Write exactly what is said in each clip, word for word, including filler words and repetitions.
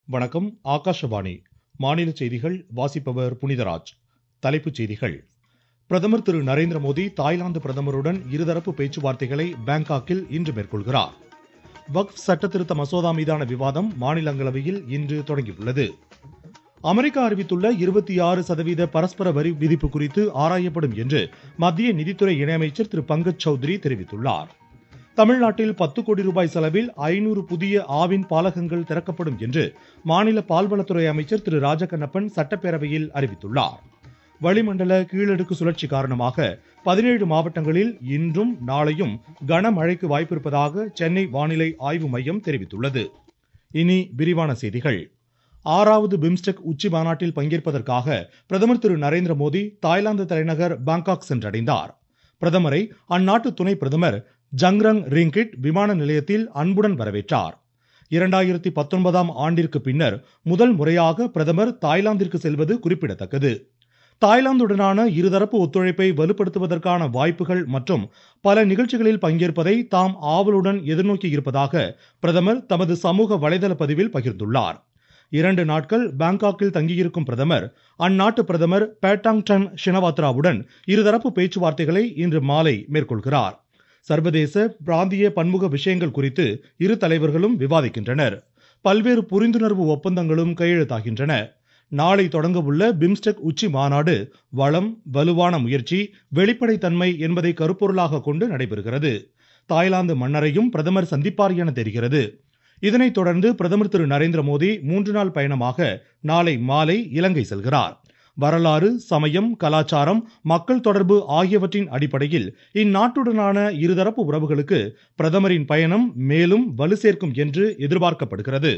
வணக்கம். ஆகாஷவாணி மாநில செய்திகள் வாசிப்பவர் புனிதராஜ். தலைப்புச் செய்திகள். பிரதமர் திரு நரேந்திர மோடி தாய்லாந்து பிரதமருடன் இருதரப்பு பேச்சுவார்த்தைகளை பாங்காக்கில் இன்று மேற்கொள்கிறார். வக்ஃப் சட்ட திருத்த மசோதா மீதான விவாதம் மாநிலங்களவையில் இன்று தொடங்கியுள்ளது. அமெரிக்கா அறிவித்துள்ள இருபத்தி ஆறு சதவீத பரஸ்பர வரி விதிப்பு குறித்து ஆராயப்படும் என்று மத்திய நிதித்துறை இணையமைச்சர் திரு பங்கஜ் சௌத்ரி தெரிவித்துள்ளார். தமிழ்நாட்டில் பத்து கோடி ரூபாய் செலவில் ஐநூறு புதிய ஆவின் பாலகங்கள் திறக்கப்படும் என்று மாநில பால்வளத்துறை அமைச்சர் திரு ராஜகண்ணப்பன் சட்டப்பேரவையில் அறிவித்துள்ளார். வளிமண்டல கீழடுக்கு சுழற்சி காரணமாக பதினேழு மாவட்டங்களில் இன்றும் நாளையும் கனமழைக்கு வாய்ப்பிருப்பதாக சென்னை வானிலை ஆய்வு மையம் தெரிவித்துள்ளது. இனி விரிவான செய்திகள். ஆறாவது பிம்ஸ்டெக் உச்சி மாநாட்டில் பங்கேற்பதற்காக பிரதமர் திரு நரேந்திர மோடி தாய்லாந்து தலைநகர் பாங்காக் சென்றடைந்தார். பிரதமரை அந்நாட்டு துணை பிரதமர் ஜங்ரங் ரிங்கிட் விமான நிலையத்தில் அன்புடன் வரவேற்றார். இரண்டாயிரத்தி பத்தொன்பதாம் ஆண்டிற்கு பின்னர் முதல் முறையாக பிரதமர் தாய்லாந்திற்கு செல்வது குறிப்பிடத்தக்கது. தாய்லாந்துடனான இருதரப்பு ஒத்துழைப்பை வலுப்படுத்துவதற்கான வாய்ப்புகள் மற்றும் பல நிகழ்ச்சிகளில் பங்கேற்பதை தாம் ஆவலுடன் எதிர்நோக்கி இருப்பதாக பிரதமர் தமது சமூக வலைதள பதிவில் பகிர்ந்துள்ளார். இரண்டு நாட்கள் பாங்காக்கில் தங்கியிருக்கும் பிரதமர் அந்நாட்டு பிரதமர் பேட்டாங்டன் ஷினவாத்ராவுடன் இருதரப்பு பேச்சுவார்த்தைகளை இன்று மாலை மேற்கொள்கிறார். சர்வதேச பிராந்திய பன்முக விஷயங்கள் குறித்து இரு தலைவர்களும் விவாதிக்கின்றனர். பல்வேறு புரிந்துணர்வு ஒப்பந்தங்களும் கையெழுத்தாகின்றன. நாளை தொடங்க உள்ள பிம்ஸ்டெக் உச்சி மாநாடு வளம், வலுவான முயற்சி, வெளிப்படைத்தன்மை என்பதை கருப்பொருளாக கொண்டு நடைபெறுகிறது. தாய்லாந்து மன்னரையும் பிரதமர் சந்திப்பார் என தெரிகிறது. இதனைத் தொடர்ந்து பிரதமர் திரு நரேந்திர மோடி மூன்று நாள் பயணமாக நாளை மாலை இலங்கை செல்கிறார். வரலாறு, சமயம், கலாச்சாரம், மக்கள் தொடர்பு ஆகியவற்றின் அடிப்படையில் இந்நாட்டுடனான இருதரப்பு உறவுகளுக்கு பிரதமரின் பயணம் மேலும் வலு சேர்க்கும் என்று எதிர்பார்க்கப்படுகிறது.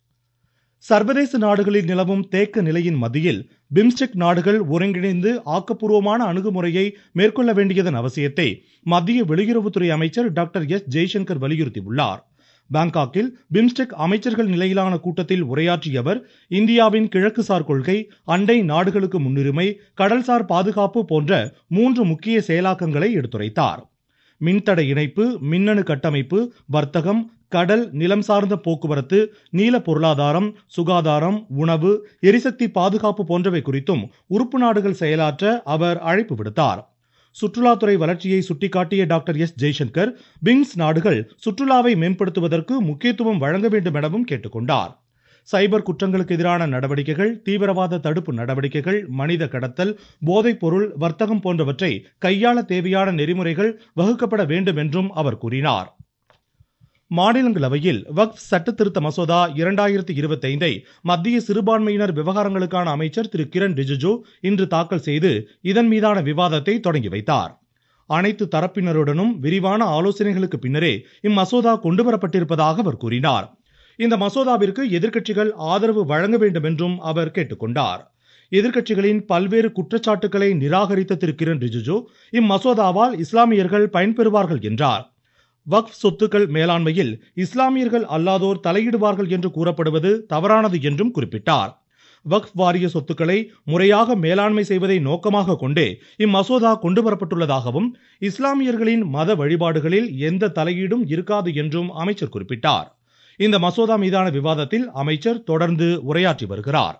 சர்வதேச நாடுகளில் நிலவும் தேக்க நிலையின் மத்தியில் பிம்ஸ்டெக் நாடுகள் ஒருங்கிணைந்து ஆக்கப்பூர்வமான அணுகுமுறையை மேற்கொள்ள வேண்டியதன் அவசியத்தை மத்திய வெளியுறவுத்துறை அமைச்சர் டாக்டர் எஸ் ஜெய்சங்கர் வலியுறுத்தியுள்ளார். பாங்காக்கில் பிம்ஸ்டெக் அமைச்சர்கள் நிலையிலான கூட்டத்தில் உரையாற்றிய அவர், இந்தியாவின் கிழக்குசார் கொள்கை, அண்டை நாடுகளுக்கு முன்னுரிமை, கடல்சார் பாதுகாப்பு போன்ற மூன்று முக்கிய செயலாக்கங்களை எடுத்துரைத்தார். மின்தட இணைப்பு, மின்னணு கட்டமைப்பு, வர்த்தகம், கடல் நிலம் சார்ந்த போக்குவரத்து, நீல பொருளாதாரம், சுகாதாரம், உணவு, எரிசக்தி பாதுகாப்பு போன்றவை குறித்தும் உறுப்பு நாடுகள் செயலாற்ற அவர் அழைப்பு விடுத்தார். சுற்றுலாத்துறை வளர்ச்சியை சுட்டிக்காட்டிய டாக்டர் எஸ் ஜெய்சங்கர், பிம்ஸ் நாடுகள் சுற்றுலாவை மேம்படுத்துவதற்கு முக்கியத்துவம் வழங்க வேண்டும் எனவும் கேட்டுக்கொண்டார். சைபர் குற்றங்களுக்கு எதிரான நடவடிக்கைகள், தீவிரவாத தடுப்பு நடவடிக்கைகள், மனித கடத்தல், போதைப் பொருள் வர்த்தகம் போன்றவற்றை கையாள தேவையான நெறிமுறைகள் வகுக்கப்பட வேண்டும் என்றும் அவர் கூறினார். மாநிலங்களவையில் வக்ஃப் சட்ட திருத்த மசோதா இரண்டாயிரத்தி இருபத்தி ஐந்தை மத்திய சிறுபான்மையினர் விவகாரங்களுக்கான அமைச்சர் திரு கிரண் ரிஜிஜு இன்று தாக்கல் செய்து இதன் மீதான விவாதத்தை தொடங்கி வைத்தார். அனைத்து தரப்பினருடனும் விரிவான ஆலோசனைகளுக்கு பின்னரே இம்மசோதா கொண்டுவரப்பட்டிருப்பதாக அவர் கூறினார். இந்த மசோதாவிற்கு எதிர்க்கட்சிகள் ஆதரவு வழங்க வேண்டும் என்றும் அவர் கேட்டுக்கொண்டார். எதிர்க்கட்சிகளின் பல்வேறு குற்றச்சாட்டுகளை நிராகரித்த திரு கிரண் ரிஜிஜு, இம்மசோதாவால் இஸ்லாமியர்கள் பயன்பெறுவார்கள் என்றார். வக்ஃப் சொத்துக்கள் மேலாண்மையில் இஸ்லாமியர்கள் அல்லாதோர் தலையிடுவார்கள் என்று கூறப்படுவது தவறானது என்றும் குறிப்பிட்டார். வக்ஃப் வாரிய சொத்துக்களை முறையாக மேலாண்மை செய்வதை நோக்கமாக கொண்டே இம்மசோதா கொண்டுவரப்பட்டுள்ளதாகவும் இஸ்லாமியர்களின் மத வழிபாடுகளில் எந்த தலையீடும் இருக்காது என்றும் அமைச்சர் குறிப்பிட்டார். இந்த மசோதா மீதான விவாதத்தில் அமைச்சர் தொடர்ந்து உரையாற்றி வருகிறார்.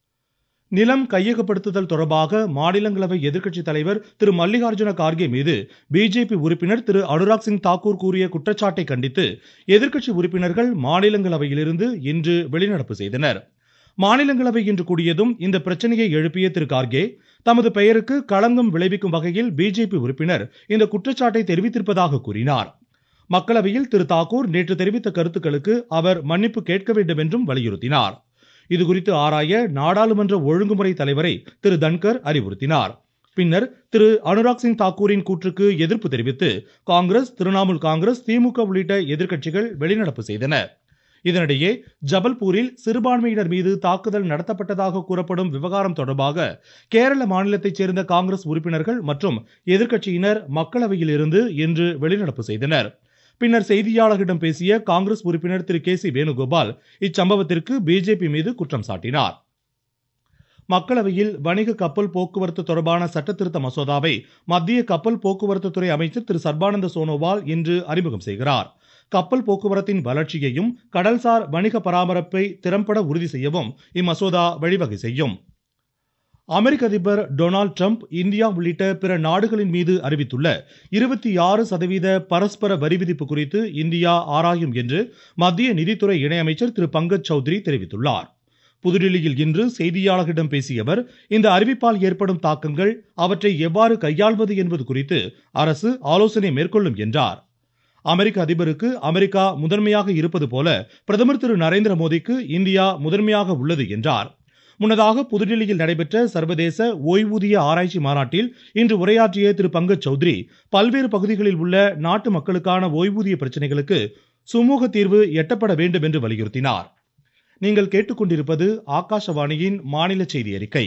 நிலம் கையகப்படுத்துதல் தொடர்பாக மாநிலங்களவை எதிர்க்கட்சித் தலைவர் திரு மல்லிகார்ஜுன கார்கே மீது பிஜேபி உறுப்பினர் திரு அனுராக் சிங் தாக்கூர் கூறிய குற்றச்சாட்டை கண்டித்து எதிர்க்கட்சி உறுப்பினர்கள் மாநிலங்களவையிலிருந்து இன்று வெளிநடப்பு செய்தனர். மாநிலங்களவை இன்று கூடியதும் இந்த பிரச்சனையை எழுப்பிய திரு கார்கே, தமது பெயருக்கு களங்கம் விளைவிக்கும் வகையில் பிஜேபி உறுப்பினர் இந்த குற்றச்சாட்டை தெரிவித்திருப்பதாக கூறினார். மக்களவையில் திரு தாக்கூர் நேற்று தெரிவித்த கருத்துக்களுக்கு அவர் மன்னிப்பு கேட்க வேண்டும் என்றும் வலியுறுத்தினார். இதுகுறித்து ஆராய நாடாளுமன்ற ஒழுங்குமுறை தலைவரை திரு தன்கர் அறிவுறுத்தினார். பின்னர் திரு அனுராக் சிங் தாக்கூரின் கூற்றுக்கு எதிர்ப்பு தெரிவித்து காங்கிரஸ், திரிணாமுல் காங்கிரஸ், திமுக உள்ளிட்ட எதிர்க்கட்சிகள் வெளிநடப்பு செய்தன. இதனிடையே ஜபல்பூரில் சிறுபான்மையினர் மீது தாக்குதல் நடத்தப்பட்டதாக கூறப்படும் விவகாரம் தொடர்பாக கேரள மாநிலத்தைச் சேர்ந்த காங்கிரஸ் உறுப்பினர்கள் மற்றும் எதிர்க்கட்சியினர் மக்களவையில் இருந்து இன்று வெளிநடப்பு செய்தனர். பின்னர் செய்தியாளர்களிடம் பேசிய காங்கிரஸ் உறுப்பினர் திரு கே சி வேணுகோபால் இச்சம்பவத்திற்கு பிஜேபி மீது குற்றம் சாட்டினார். மக்களவையில் வணிக கப்பல் போக்குவரத்து தொடர்பான சட்ட திருத்த மசோதாவை மத்திய கப்பல் போக்குவரத்து துறை அமைச்சர் திரு சர்பானந்த சோனோவால் இன்று அறிமுகம் செய்கிறார். கப்பல் போக்குவரத்தின் வளர்ச்சியையும் கடல்சார் வணிக பராமரிப்பை திறம்பட உறுதி செய்யவும் இம்மசோதா வழிவகை செய்யும். அமெரிக்க அதிபர் டொனால்டு டிரம்ப் இந்தியா உள்ளிட்ட பிற நாடுகளின் மீது அறிவித்துள்ள இருபத்தி ஆறு சதவீத பரஸ்பர வரி விதிப்பு குறித்து இந்தியா ஆராயும் என்று மத்திய நிதித்துறை இணையமைச்சர் திரு பங்கஜ் சௌத்ரி தெரிவித்துள்ளார். புதுடில்லியில் இன்று செய்தியாளர்களிடம் பேசிய அவர், இந்த அறிவிப்பால் ஏற்படும் தாக்கங்கள், அவற்றை எவ்வாறு கையாள்வது என்பது குறித்து அரசு ஆலோசனை மேற்கொள்ளும் என்றார். அமெரிக்க அதிபருக்கு அமெரிக்கா முதன்மையாக இருப்பது போல பிரதமர் திரு நரேந்திர மோடிக்கு இந்தியா முதன்மையாக உள்ளது என்றார். முன்னதாக புதுடில்லியில் நடைபெற்ற சர்வதேச ஓய்வூதிய ஆராய்ச்சி மாநாட்டில் இன்று உரையாற்றிய திரு பங்கஜ் சௌத்ரி, பல்வேறு பகுதிகளில் உள்ள நாட்டு மக்களுக்கான ஓய்வூதிய பிரச்சனைகளுக்கு சுமூக தீர்வு எட்டப்பட வேண்டும் என்று வலியுறுத்தினார். நீங்கள் கேட்டுக்கொண்டிருப்பது ஆகாஷவாணியின் மாநில செய்தி அறிக்கை.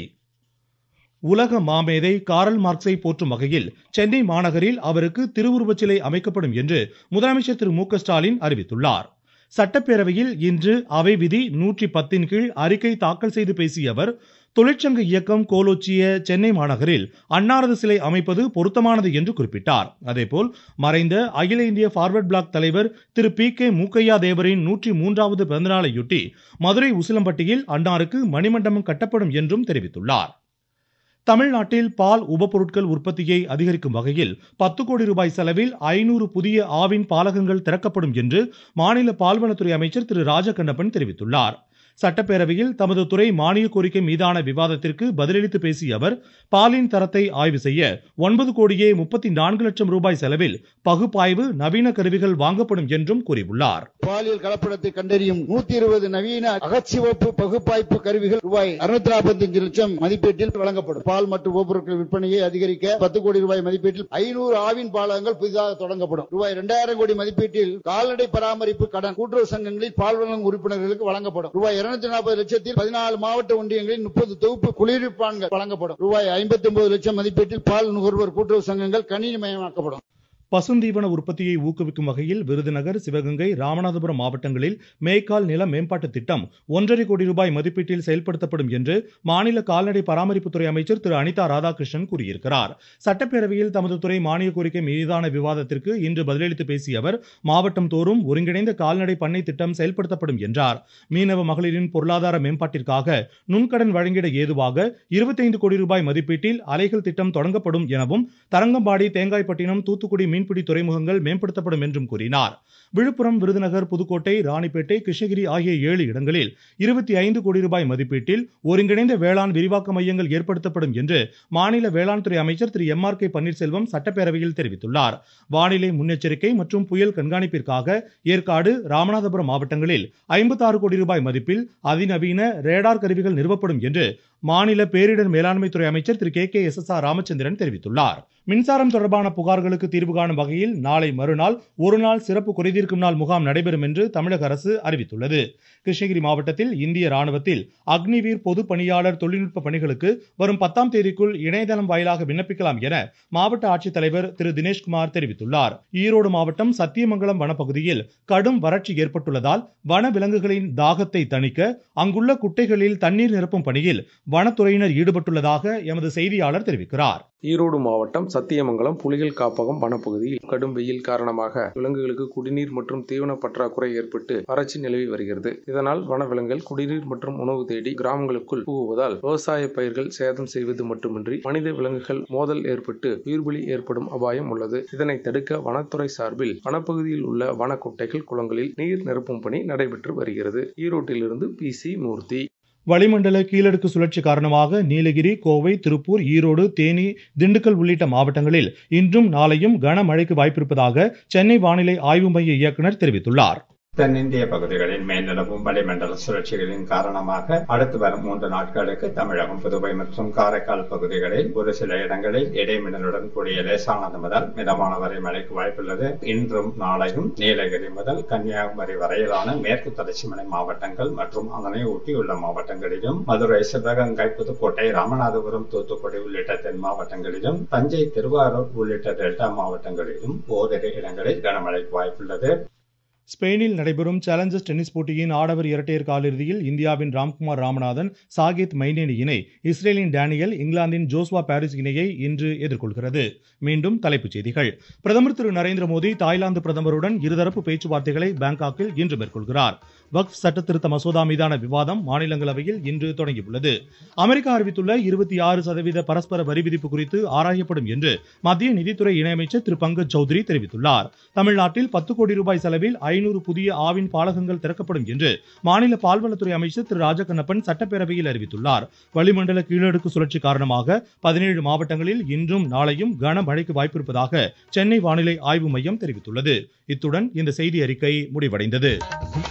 உலக மாமேதை காரல் மார்க்ஸை போற்றும் வகையில் சென்னை மாநகரில் அவருக்கு திருவுருவச் சிலை அமைக்கப்படும் என்று முதலமைச்சர் திரு மு க ஸ்டாலின் அறிவித்துள்ளார். சட்டப்பேரவையில் இன்று அவை விதி நூற்றி பத்தின் கீழ் அறிக்கை தாக்கல் செய்து பேசிய அவர், தொழிற்சங்க இயக்கம் கோலோச்சிய சென்னை மாநகரில் அன்னாரது சிலை அமைப்பது பொருத்தமானது என்று குறிப்பிட்டார். அதேபோல் மறைந்த அகில இந்திய பார்வர்ட் பிளாக் தலைவர் திரு பி கே மூக்கையா தேவரின் நூற்றி மூன்றாவது பிறந்தநாளையொட்டி மதுரை உசிலம்பட்டியில் அன்னாருக்கு மணிமண்டபம் கட்டப்படும் என்றும் தெரிவித்துள்ளார். தமிழ்நாட்டில் பால் உபப்பொருட்கள் உற்பத்தியை அதிகரிக்கும் வகையில் பத்து கோடி ரூபாய் செலவில் ஐநூறு புதிய ஆவின் பாலகங்கள் திறக்கப்படும் என்று மாநில பால்வளத்துறை அமைச்சர் திரு ராஜகண்ணப்பன் தெரிவித்துள்ளார். சட்டப்பேரவையில் தமது துறை மானிய கோரிக்கை மீதான விவாதத்திற்கு பதிலளித்து பேசிய அவர், பாலின் தரத்தை ஆய்வு செய்ய ஒன்பது கோடியே முப்பத்தி நான்கு லட்சம் ரூபாய் செலவில் பகுப்பாய்வு நவீன கருவிகள் வாங்கப்படும் என்றும் கூறியுள்ளார். பாலியல் கலப்படத்தை கண்டறியும் நூத்தி இருபது நவீன அகச்சிவப்பு பகுப்பாய்வு கருவிகள் ரூபாய் அறுநூத்தி நாற்பத்தி அஞ்சு லட்சம் மதிப்பீட்டில் வழங்கப்படும். பால் மற்றும் உபப்பொருட்கள் விற்பனையை அதிகரிக்க பத்து கோடி ரூபாய் மதிப்பீட்டில் ஐநூறு ஆவின் பாலகங்கள் புதிதாக தொடங்கப்படும். ரூபாய் இரண்டாயிரம் கோடி மதிப்பீட்டில் கால்நடை பராமரிப்பு கடன் கூட்டுறவு சங்கங்களில் பால் வழங்கும் உறுப்பினர்களுக்கு வழங்கப்படும். ரூபாய் இருநூத்தி நாற்பது லட்சத்தில் பதினாலு மாவட்ட ஒன்றியங்களில் முப்பது தொகுப்பு குளிர்விப்பான்கள் வழங்கப்படும். ரூபாய் ஐம்பத்தி ஒன்பது லட்சம் மதிப்பீட்டில் பால் நுகர்வோர் கூட்டுறவு சங்கங்கள் கணினிமயமாக்கப்படும். பசுந்தீவன உற்பத்தியை ஊக்குவிக்கும் வகையில் விருதுநகர், சிவகங்கை, ராமநாதபுரம் மாவட்டங்களில் மேய்க்கால் நில மேம்பாட்டு திட்டம் ஒன்றரை கோடி ரூபாய் மதிப்பீட்டில் செயல்படுத்தப்படும் என்று மாநில கால்நடை பராமரிப்புத்துறை அமைச்சர் திரு அனிதா ராதாகிருஷ்ணன் கூறியிருக்கிறார். சட்டப்பேரவையில் தமது துறை மானிய கோரிக்கை மீதான விவாதத்திற்கு இன்று பதிலளித்து பேசிய அவர், மாவட்டம் தோறும் ஒருங்கிணைந்த கால்நடை பண்ணை திட்டம் செயல்படுத்தப்படும் என்றார். மீனவ மகளிரின் பொருளாதார மேம்பாட்டிற்காக நுண்கடன் வழங்கிட ஏதுவாக இருபத்தைந்து கோடி ரூபாய் மதிப்பீட்டில் அலைகள் திட்டம் தொடங்கப்படும் எனவும், தரங்கம்பாடி, தேங்காய்பட்டினம், தூத்துக்குடி மீன்பிடி துறைமுகங்கள் மேம்படுத்தப்படும் என்றும் கூறினார். விழுப்புரம், விருதுநகர், புதுக்கோட்டை, ராணிப்பேட்டை, கிருஷ்ணகிரி ஆகிய ஏழு இடங்களில் இருபத்தி ஐந்து கோடி ரூபாய் மதிப்பீட்டில் ஒருங்கிணைந்த வேளாண் விரிவாக்க மையங்கள் ஏற்படுத்தப்படும் என்று மாநில வேளாண் துறை அமைச்சர் திரு எம் ஆர் கே பன்னீர்செல்வம் சட்டப்பேரவையில் தெரிவித்துள்ளார். வானிலை முன்னெச்சரிக்கை மற்றும் புயல் கண்காணிப்பிற்காக ஏற்காடு, ராமநாதபுரம் மாவட்டங்களில் ஐம்பத்தி ஆறு கோடி ரூபாய் மதிப்பில் அதிநவீன ரேடார் கருவிகள் நிறுவப்படும் என்று மாநில பேரிடர் மேலாண்மை துறை அமைச்சர் திரு K K S S R Ramachandran தெரிவித்துள்ளார். மின்சாரம் தொடர்பான புகார்களுக்கு தீர்வு காணும் வகையில் நாளை மறுநாள் ஒருநாள் சிறப்பு குறைதீர்க்கும் நாள் முகாம் நடைபெறும் என்று தமிழக அரசு அறிவித்துள்ளது. கிருஷ்ணகிரி மாவட்டத்தில் இந்திய ராணுவத்தில் அக்னிவீர் பொது பணியாளர் தொழில்நுட்ப பணிகளுக்கு வரும் பத்தாம் தேதிக்குள் இணையதளம் வாயிலாக விண்ணப்பிக்கலாம் என மாவட்ட ஆட்சித்தலைவர் திரு தினேஷ்குமார் தெரிவித்துள்ளார். ஈரோடு மாவட்டம் சத்தியமங்கலம் வனப்பகுதியில் கடும் வறட்சி ஏற்பட்டுள்ளதால் வன விலங்குகளின் தாகத்தை தணிக்க அங்குள்ள குட்டைகளில் தண்ணீர் நிரப்பும் பணியில் வனத்துறையினர் ஈடுபட்டுள்ளதாக எமது செய்தியாளர் தெரிவிக்கிறார். ஈரோடு மாவட்டம் சத்தியமங்கலம் புலிகள் காப்பகம் வனப்பகுதியில் கடும் வெயில் காரணமாக விலங்குகளுக்கு குடிநீர் மற்றும் தீவன பற்றாக்குறை ஏற்பட்டு வறட்சி நிலவி வருகிறது. இதனால் வனவிலங்குகள் குடிநீர் மற்றும் உணவு தேடி கிராமங்களுக்குள் புகுவதால் விவசாய பயிர்கள் சேதம் செய்வது மட்டுமின்றி மனித விலங்குகள் மோதல் ஏற்பட்டு உயிர்பலி ஏற்படும் அபாயம் உள்ளது. இதனை தடுக்க வனத்துறை சார்பில் வனப்பகுதியில் உள்ள வனக்குட்டைகள், குளங்களில் நீர் நிரப்பும் பணி நடைபெற்று வருகிறது. ஈரோட்டிலிருந்து பி சி மூர்த்தி. வளிமண்டல கீழடுக்கு சுழற்சி காரணமாக நீலகிரி, கோவை, திருப்பூர், ஈரோடு, தேனி, திண்டுக்கல் உள்ளிட்ட மாவட்டங்களில் இன்றும் நாளையும் கனமழைக்கு வாய்ப்பிருப்பதாக சென்னை வானிலை ஆய்வு மைய இயக்குநர் தெரிவித்துள்ளார். தென்னிந்திய பகுதிகளில் மேல்நிலவும் வளிமண்டல சுழற்சிகளின் காரணமாக அடுத்து வரும் மூன்று நாட்களுக்கு தமிழகம், புதுவை மற்றும் காரைக்கால் பகுதிகளில் ஒரு சில இடங்களில் இடைமின்னலுடன் கூடிய லேசானது முதல் மிதமான வரை மழைக்கு வாய்ப்புள்ளது. இன்றும் நாளையும் நீலகிரி முதல் கன்னியாகுமரி வரையிலான மேற்கு தொடர்ச்சி மலை மாவட்டங்கள் மற்றும் அதனை ஒட்டியுள்ள மாவட்டங்களிலும், மதுரை, சிவகங்கை, புதுக்கோட்டை, ராமநாதபுரம், தூத்துக்குடி உள்ளிட்ட தென் மாவட்டங்களிலும், தஞ்சை, திருவாரூர் உள்ளிட்ட டெல்டா மாவட்டங்களிலும் ஓரிரு இடங்களில் கனமழைக்கு வாய்ப்புள்ளது. ஸ்பெயினில் நடைபெறும் சேலஞ்சர்ஸ் டென்னிஸ் போட்டியின் ஆடவர் இரட்டையர் காலிறுதியில் இந்தியாவின் ராம்குமார் ராமநாதன் சாகேத் மைனேனி இணை இஸ்ரேலின் டேனியல் இங்கிலாந்தின் ஜோஸ்வா பாரிஸ் இணையை இன்று எதிர்கொள்கிறது. மீண்டும் தலைப்புச் செய்திகள். பிரதமர் திரு நரேந்திர மோடி தாய்லாந்து பிரதமருடன் இருதரப்பு பேச்சுவார்த்தைகளை பாங்காக்கில் இன்று மேற்கொள்கிறார். வக்ஃப் சட்ட திருத்த மசோதா மீதான விவாதம் மாநிலங்களவையில் இன்று தொடங்கியுள்ளது. அமெரிக்கா அறிவித்துள்ள இருபத்தி ஆறு சதவீத பரஸ்பர வரி விதிப்பு குறித்து ஆராயப்படும் என்று மத்திய நிதித்துறை இணையமைச்சர் திரு பங்கஜ் சௌத்ரி தெரிவித்துள்ளார். தமிழ்நாட்டில் பத்து கோடி ரூபாய் செலவில் ஐநூறு புதிய ஆவின் பாலகங்கள் திறக்கப்படும் என்று மாநில பால்வளத்துறை அமைச்சர் திரு ராஜகண்ணப்பன் சட்டப்பேரவையில் அறிவித்துள்ளார். வளிமண்டல கீழடுக்கு சுழற்சி காரணமாக பதினேழு மாவட்டங்களில் இன்றும் நாளையும் கனமழைக்கு வாய்ப்பிருப்பதாக சென்னை வானிலை ஆய்வு மையம் தெரிவித்துள்ளது. இத்துடன் இந்த செய்தி அறிக்கை முடிவடைந்தது.